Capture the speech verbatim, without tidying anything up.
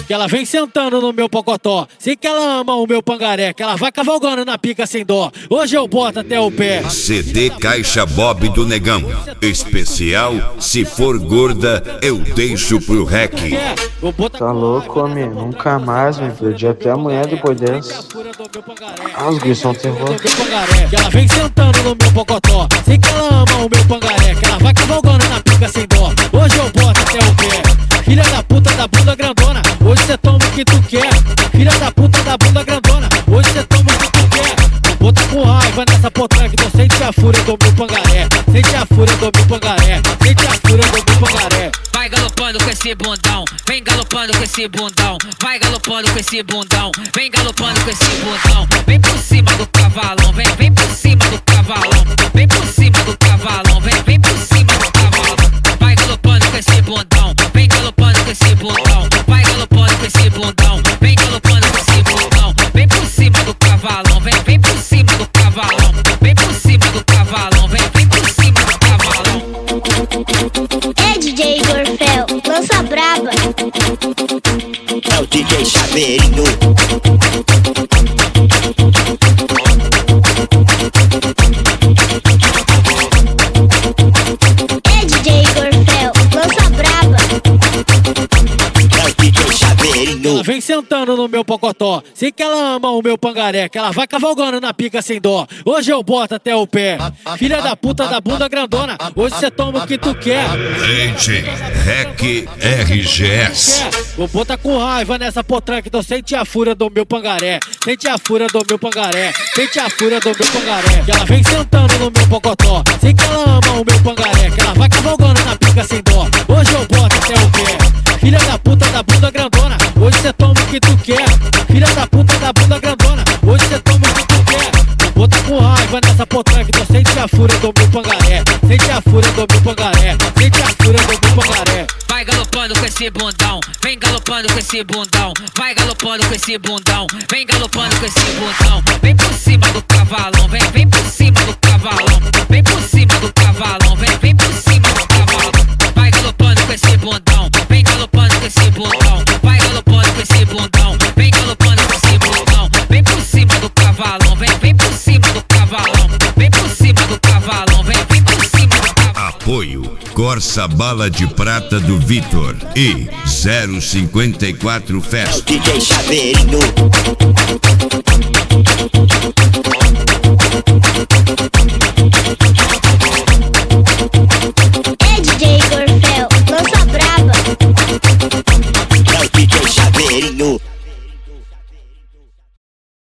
que ela vem sentando no meu pocotó. Sei que ela ama o meu pangaré, que ela vai cavalgando na pica sem dó. Hoje eu boto até o pé. C D Caixa Bob do Negão. Especial, se for gorda, eu deixo pro rec. Tá louco, homem? Nunca mais, me perdi até amanhã depois dessa. Ah, os guris são terror. Que ela vem sentando no meu pocotó. Sei que ela ama o meu pangaré, que ela vai cavalgando na pica sem dó. Hoje eu boto até o pé. Filha da puta da bunda grandona, hoje cê toma o que tu quer. Filha da puta da bunda grandona, hoje cê toma o que tu quer. Vou botar com raiva nessa potranca, que tu sente a fúria do meu pangaré. Sente a fúria do meu pangaré. Sente a fúria do meu pangaré. Vai galopando com esse bundão, vem galopando com esse bundão. Vai galopando com esse bundão, vem galopando com esse bundão. Vem por cima do cavalão, vem, vem por cima do cavalão. Vem por cima do cavalão, vem, vem por cima do cavalão. Vai galopando com esse bundão, vem galopando com esse bundão. Vai galopando com esse bundão, vem galopando com esse bundão. Vem por cima do cavalão, vem, vem por cima do cavalão. Vem por cima do cavalão, vem, vem por cima do cavalão. É D J Gorfel, lança braba. É o D J Chaveirinho. É D J Gorfel, lança braba. É o D J Chaveirinho. Ela vem sentando no meu pocotó. Sei que ela ama o meu pangaré, que ela vai cavalgando na pica sem dó. Hoje eu boto até o pé. Filha da puta da bunda grandona, hoje cê toma o que tu quer. Rede Rec R G S. Vou botar com raiva nessa potranca, então sente a fúria do meu pangaré. Sente a fúria do meu pangaré. Sente a fúria do meu pangaré. Que ela vem sentando no meu pocotó. Sei que ela ama o meu pangaré, que ela vai cavalgando na pica sem dó. Hoje eu boto até o pé. Filha da puta da bunda grandona, hoje cê toma o que tu quer. Filha da puta da bunda grandona, hoje cê toma o que tu quer. Vou botar com raiva nessa potranca, então sente a fúria do meu pangaré. Sente a fúria do meu pangaré. Sente a fúria do meu pangaré. Vai galopando com esse bundão, vem galopando com esse bundão. Vai galopando com esse bundão, vem galopando com esse bundão. Vem por cima do cavalão, vem, vem por cima do cavalão. Vem por cima do cavalão, vem, vem por cima do cavalão. Vai galopando com esse bundão, vem galopando com esse bundão. Vai galopando com esse bundão, vem galopando com esse bundão. Vem por cima do cavalão, vem, vem por cima do cavalão. Vem por cima do cavalão, vem, vem por cima do cavalão. Apoio Corsa Bala de Prata do Vitor e zero cinquenta e quatro É o Festa. D J Chaveirinho.